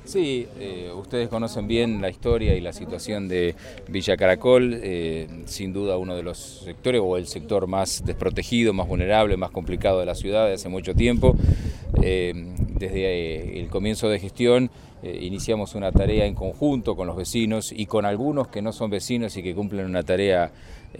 Sí, ustedes conocen bien la historia y la situación de Villa Caracol, sin duda uno de los sectores o el sector más desprotegido, más vulnerable, más complicado de la ciudad de hace mucho tiempo. Desde el comienzo de gestión iniciamos una tarea en conjunto con los vecinos y con algunos que no son vecinos y que cumplen una tarea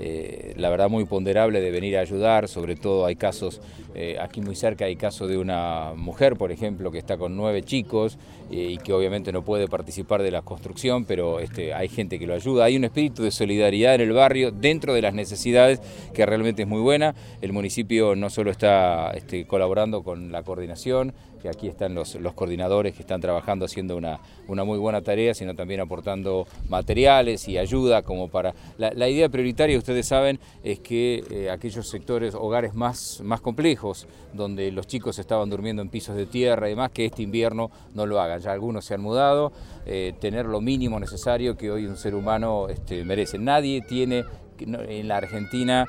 la verdad muy ponderable de venir a ayudar. Sobre todo hay casos, aquí muy cerca hay caso de una mujer, por ejemplo, que está con 9 chicos y que obviamente no puede participar de la construcción, pero hay gente que lo ayuda. Hay un espíritu de solidaridad en el barrio dentro de las necesidades que realmente es muy buena. El municipio no solo está colaborando con la coordinación, que aquí están los coordinadores que están trabajando haciendo una muy buena tarea, sino también aportando materiales y ayuda como para... La idea prioritaria, ustedes saben, es que aquellos sectores, hogares más complejos, donde los chicos estaban durmiendo en pisos de tierra y demás, que este invierno no lo hagan. Ya algunos se han mudado, tener lo mínimo necesario que hoy un ser humano merece. Nadie tiene... En la Argentina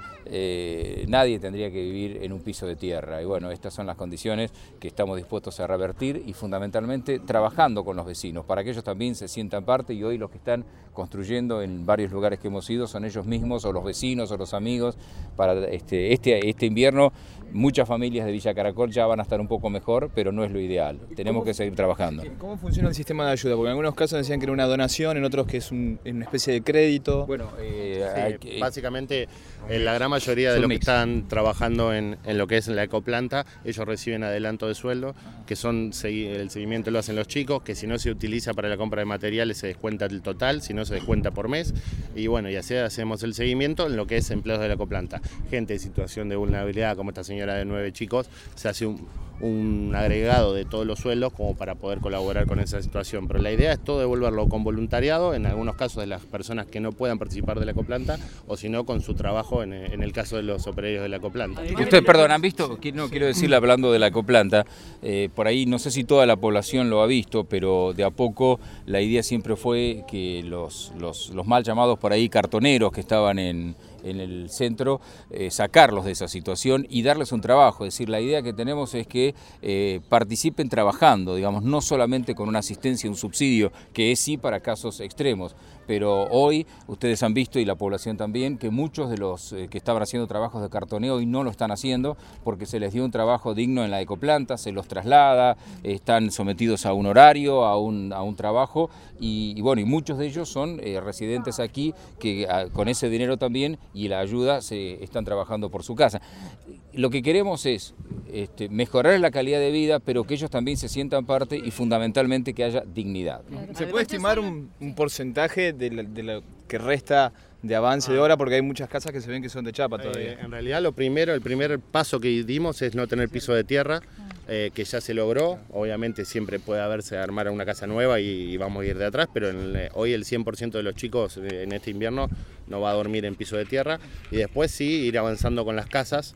nadie tendría que vivir en un piso de tierra y bueno, estas son las condiciones que estamos dispuestos a revertir y fundamentalmente trabajando con los vecinos para que ellos también se sientan parte, y hoy los que están construyendo en varios lugares que hemos ido son ellos mismos o los vecinos o los amigos. Para este invierno muchas familias de Villa Caracol ya van a estar un poco mejor, pero no es lo ideal, tenemos que seguir trabajando. ¿Cómo funciona el sistema de ayuda? Porque en algunos casos decían que era una donación, en otros que es una especie de crédito. Bueno, básicamente la gran mayoría de los que están trabajando en lo que es la ecoplanta, ellos reciben adelanto de sueldo, que son el seguimiento lo hacen los chicos, que si no se utiliza para la compra de materiales se descuenta el total, si no se descuenta por mes, y bueno, y así hacemos el seguimiento en lo que es empleados de la ecoplanta. Gente en situación de vulnerabilidad, como esta señora de 9 chicos, se hace un agregado de todos los sueldos como para poder colaborar con esa situación, pero la idea es todo devolverlo con voluntariado, en algunos casos de las personas que no puedan participar de la ecoplanta, o si no con su trabajo en el caso de los operarios de la ecoplanta. Ustedes, perdón, ¿han visto? No quiero decirle, hablando de la ecoplanta, por ahí no sé si toda la población lo ha visto, pero de a poco la idea siempre fue que los mal llamados por ahí cartoneros que estaban en el centro, sacarlos de esa situación y darles un trabajo. Es decir, la idea que tenemos es que participen trabajando, digamos, no solamente con una asistencia, un subsidio, que es sí para casos extremos, pero hoy ustedes han visto, y la población también, que muchos de los que estaban haciendo trabajos de cartoneo hoy no lo están haciendo porque se les dio un trabajo digno en la ecoplanta, se los traslada, están sometidos a un horario, a un trabajo, y bueno, y muchos de ellos son residentes aquí que con ese dinero también y la ayuda se están trabajando por su casa. Lo que queremos es mejorar la calidad de vida, pero que ellos también se sientan parte y fundamentalmente que haya dignidad. ¿Se puede estimar un porcentaje de lo que resta de avance de obra? Porque hay muchas casas que se ven que son de chapa todavía. En realidad el primer paso que dimos es no tener piso de tierra, que ya se logró. Obviamente siempre puede armar una casa nueva y vamos a ir de atrás, pero hoy el 100% de los chicos en este invierno no va a dormir en piso de tierra, y después sí ir avanzando con las casas.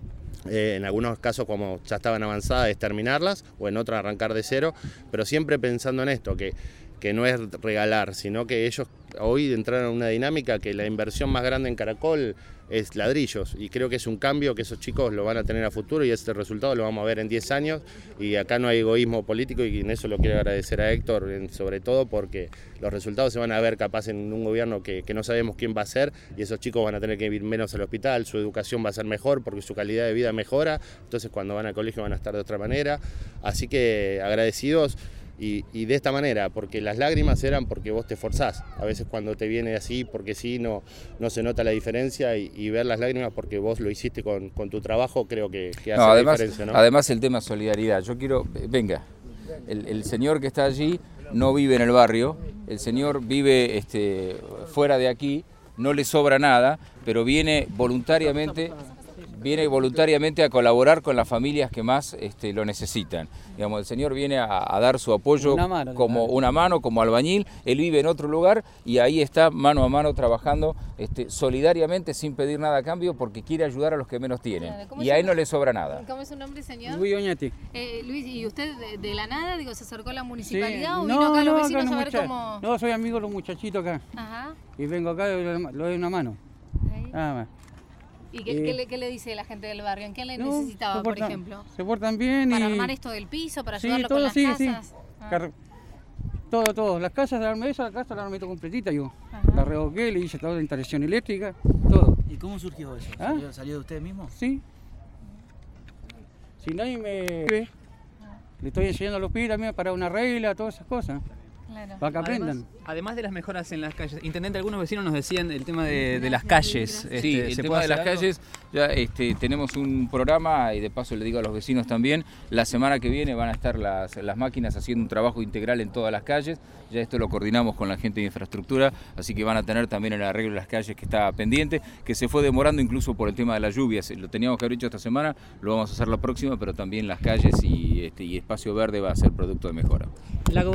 En algunos casos, como ya estaban avanzadas, es terminarlas, o en otros arrancar de cero, pero siempre pensando en esto, que no es regalar, sino que ellos hoy entraron en una dinámica que la inversión más grande en Caracol es ladrillos, y creo que es un cambio que esos chicos lo van a tener a futuro, y este resultado lo vamos a ver en 10 años, y acá no hay egoísmo político, y en eso lo quiero agradecer a Héctor, sobre todo porque los resultados se van a ver capaz en un gobierno que no sabemos quién va a ser, y esos chicos van a tener que ir menos al hospital, su educación va a ser mejor porque su calidad de vida mejora, entonces cuando van al colegio van a estar de otra manera, así que agradecidos. Y de esta manera, porque las lágrimas eran porque vos te esforzás. A veces cuando te viene así, porque sí, no se nota la diferencia, y ver las lágrimas porque vos lo hiciste con tu trabajo, creo que hace la diferencia, ¿no? Además el tema solidaridad. Yo quiero, venga, el señor que está allí no vive en el barrio, el señor vive fuera de aquí, no le sobra nada, pero viene voluntariamente a colaborar con las familias que más lo necesitan. Digamos, el señor viene a dar su apoyo como una mano, como albañil. Él vive en otro lugar y ahí está mano a mano trabajando solidariamente, sin pedir nada a cambio, porque quiere ayudar a los que menos tienen. Y a él no le sobra nada. ¿Cómo es su nombre, señor? Luis Oñati. Luis, ¿y usted de la nada, se acercó a la municipalidad o vino acá a los vecinos a ver cómo...? No, soy amigo de los muchachitos acá. Ajá. Y vengo acá y le doy una mano. Ahí. Nada más. ¿Y qué le dice la gente del barrio? ¿En qué le necesitaba, por ejemplo? Se portan bien. ¿Para y... armar esto del piso, para ayudarlo con las casas? Todo. Las casas de la mesa, la casa la armé todo completita yo. Ajá. La revoqué, le hice toda la instalación eléctrica, todo. ¿Y cómo surgió eso? ¿Ah? ¿Salió de usted mismo? Sí. Si nadie me ve, le estoy enseñando a los pibes también para una regla, todas esas cosas, Claro. para que aprendan. Además de las mejoras en las calles, intendente, algunos vecinos nos decían el tema de las calles. Sí, el ¿se tema puede de las hacer algo? calles, ya tenemos un programa y de paso le digo a los vecinos también, la semana que viene van a estar las máquinas haciendo un trabajo integral en todas las calles, ya esto lo coordinamos con la gente de infraestructura, así que van a tener también el arreglo de las calles que está pendiente, que se fue demorando incluso por el tema de las lluvias, lo teníamos que haber hecho esta semana, lo vamos a hacer la próxima, pero también las calles y espacio verde va a ser producto de mejora.